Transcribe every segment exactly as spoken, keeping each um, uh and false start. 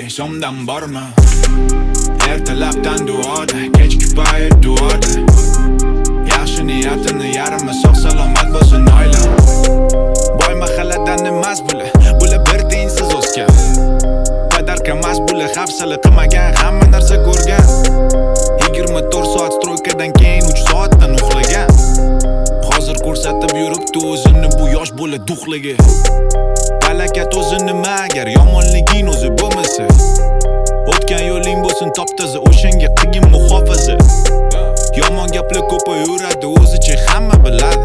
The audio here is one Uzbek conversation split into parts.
so'mdan bormi? Ertalabdan duoda, kechki payt duoda. Yaxshi niyatini yarmi sog' salomat bo'lsin oila. Boy mahalladan emas bular, bular bir tengsiz o'sgan. Padarka emas bular, hafsala qilmagan, hamma narsa ko'rgan. yigirma to'rt soat stroykadan keyin uch soatdan uxlagan. Hozir ko'rsatib yuribdi o'zini bu yosh bola duxligi. Falakat o'zi nima agar yomonliging o'zi bo'lmasa? O'tgan yo'ling bo'lsin top-toza, o'shanga qilgin muhofaza. Yomon gaplar ko'paveradi, o'zicha hamma biladi.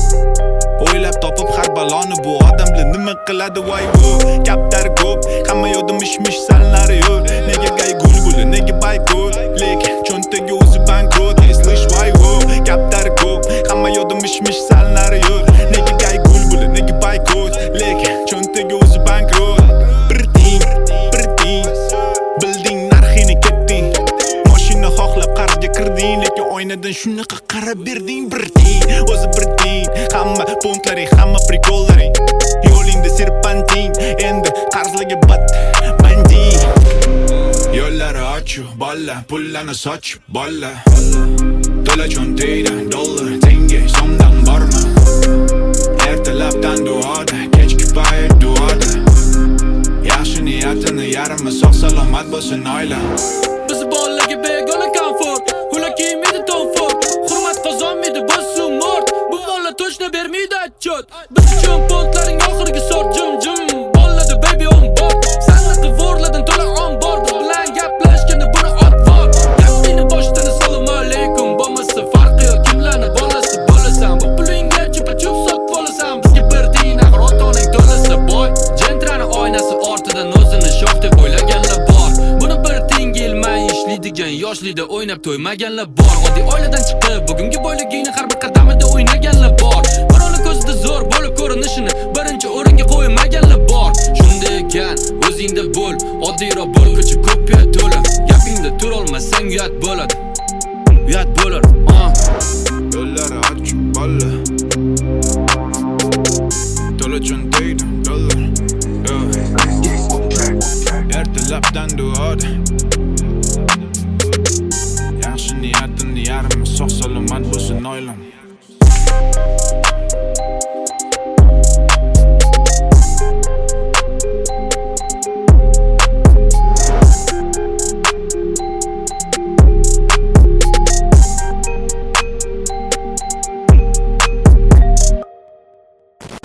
O'ylab topib har baloni bu odamlar nima qiladi voy bu? Gaplar ko'p, hamma yo'da mish-mish sanlari yo'q. Nega gaygul bo'la, nega baykul? Lekin cho'ntagi o'zi bankrot, eslish voy bu. Gaplar ko'p, hamma yo'da mish-mish sanlari yo'q. Nega gaygul bo'la, nega baykul? Lekin cho'ntagi o'zi bankrot. Bir ting, bir ting, bilding narxini ketding. Mashina xohlab qarzga kirding, lekin oynadan shunaqa qarab berding. Bir ting, o'zi bir ting, hamma punktlaring, hamma prikollaring. Yo'lingda serpanting, endi qarzlarga bat banding. Yo'llari ochiq, bolla, pullarni sochib, bolla. To'la cho'ntakda dollar, tenge, so'mdan bormi? Ertalabdan duoda, kechki payt duoda. Yaxshi niyatini yarmi sog' salomat bo'lsin oila. Biz bolalarga begona komfort, ular kiymaydi tomfort. Hurmat qozonmaydi biz mort. Bu bola to'shna bermaydi atchot. Biz uchun pontlaring oxirgi sort, jim jim. Bolladi baby on board. San'atni vorladan to'la on board. Bilan gaplashganda buni ot for. Gapini boshdan assalomu alaykum. Bo'lmasa farqi yo'q kimlarni bolasi bo'lasan. Bu pulingga chupa-chup sotib olasan. Bizga bir tiyin axir ota-onang to'lasa boy. Gentrani oynasi ortidan o'zini shoh deb o'ylaganlar bor. Buni bir tiyinga ilmay ishlaydigan yoshlikda o'ynab to'ymaganlar bor. Oddiy oiladan chiqib bugungi boyligingni har bir qadamida o'ynaganlar bor. Birovni ko'zida zo'r bo'lib ko'rinishini birinchi o'ringa qo'ymaganlar bor. Shunday ekan o'zingda bo'l, oddiyroq bo'l, ko'cha ko'p